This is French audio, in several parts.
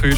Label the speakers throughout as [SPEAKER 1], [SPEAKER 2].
[SPEAKER 1] Trull.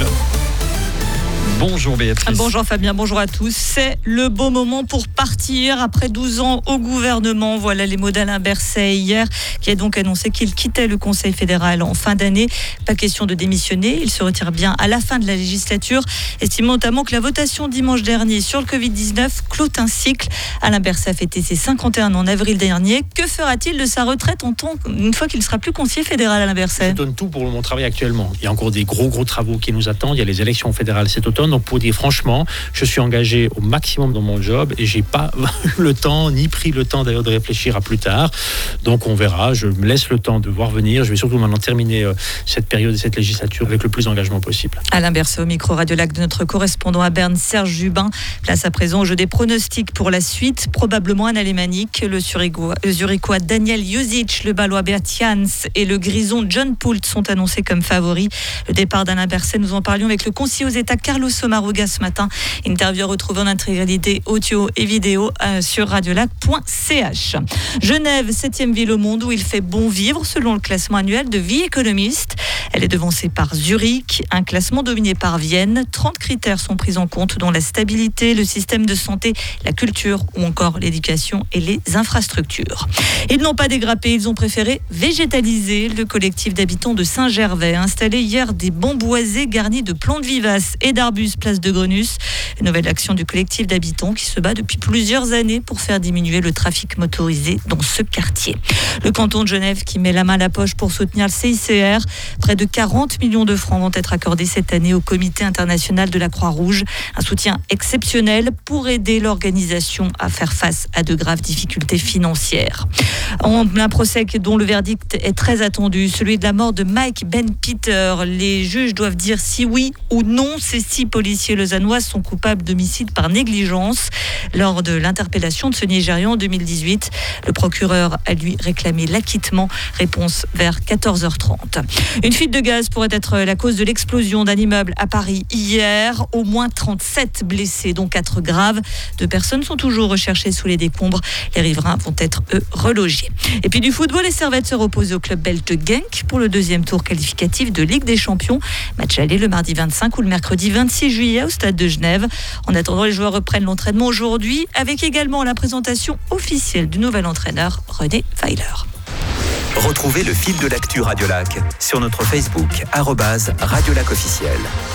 [SPEAKER 1] Bonjour Béatrice.
[SPEAKER 2] Bonjour Fabien, bonjour à tous. C'est le beau moment pour partir après 12 ans au gouvernement. Voilà les mots d'Alain Berset hier, qui a donc annoncé qu'il quittait le Conseil fédéral en fin d'année. Pas question de démissionner, il se retire bien à la fin de la législature, estimant notamment que la votation dimanche dernier sur le Covid-19 clôt un cycle. Alain Berset a fêté ses 51 ans en avril dernier. Que fera-t-il de sa retraite une fois qu'il ne sera plus conseiller fédéral, Alain Berset?
[SPEAKER 3] Je donne tout pour mon travail actuellement. Il y a encore des gros travaux qui nous attendent. Il y a les élections fédérales cet automne. Donc pour dire franchement, je suis engagé au maximum dans mon job et j'ai pas eu le temps, ni pris le temps d'ailleurs de réfléchir à plus tard. Donc on verra, je me laisse le temps de voir venir. Je vais surtout maintenant terminer cette période et cette législature avec le plus d'engagement possible.
[SPEAKER 2] Alain Berset au micro Radio Lac de notre correspondant à Berne, Serge Jubin. Place à présent au jeu des pronostics pour la suite. Probablement un alémanique. Le Zurichois Daniel Jozic, le Balois Bert Jans et le Grison John Poult sont annoncés comme favoris. Le départ d'Alain Berset, nous en parlions avec le conseiller aux États Carlos Sommaruga ce matin. Interview retrouvée en intégralité audio et vidéo sur radiolac.ch. Genève, 7e ville au monde où il fait bon vivre selon le classement annuel de Vie Économiste. Elle est devancée par Zurich, un classement dominé par Vienne. 30 critères sont pris en compte, dont la stabilité, le système de santé, la culture ou encore l'éducation et les infrastructures. Ils n'ont pas dégrappé, ils ont préféré végétaliser. Le collectif d'habitants de Saint-Gervais a installé hier des bancs boisés garnis de plantes vivaces et d'arbustes place de Grenus. Une nouvelle action du collectif d'habitants qui se bat depuis plusieurs années pour faire diminuer le trafic motorisé dans ce quartier. Le canton de Genève qui met la main à la poche pour soutenir le CICR. Près de 40 millions de francs vont être accordés cette année au Comité international de la Croix-Rouge. Un soutien exceptionnel pour aider l'organisation à faire face à de graves difficultés financières. Un procès dont le verdict est très attendu, celui de la mort de Mike Ben Peter. Les juges doivent dire si oui ou non ces 6 policiers lausannois sont coupables d'homicide par négligence. Lors de l'interpellation de ce Nigérian en 2018, le procureur a lui réclamé l'acquittement. Réponse vers 14h30. Une fuite de gaz pourrait être la cause de l'explosion d'un immeuble à Paris hier. Au moins 37 blessés, dont 4 graves. 2 personnes sont toujours recherchées sous les décombres. Les riverains vont être, eux, relogés. Et puis du football, les Servettes se reposent au club belge de Genk pour le 2e tour qualificatif de Ligue des Champions. Match aller le mardi 25 ou le mercredi 26 juillet au stade de Genève. En attendant, les joueurs reprennent l'entraînement aujourd'hui avec également la présentation officielle du nouvel entraîneur René Weiler.
[SPEAKER 4] Retrouvez le fil de l'actu Radio Lac sur notre Facebook @Radio Lac officiel.